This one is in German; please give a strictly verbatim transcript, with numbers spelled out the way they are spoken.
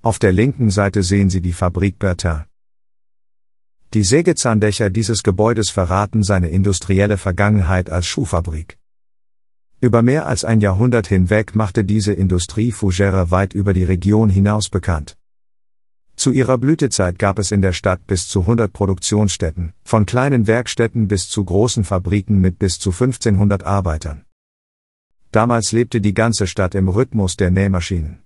Auf der linken Seite sehen Sie die Fabrik Bertin. Die Sägezahndächer dieses Gebäudes verraten seine industrielle Vergangenheit als Schuhfabrik. Über mehr als ein Jahrhundert hinweg machte diese Industrie Fougères weit über die Region hinaus bekannt. Zu ihrer Blütezeit gab es in der Stadt bis zu hundert Produktionsstätten, von kleinen Werkstätten bis zu großen Fabriken mit bis zu fünfzehnhundert Arbeitern. Damals lebte die ganze Stadt im Rhythmus der Nähmaschinen.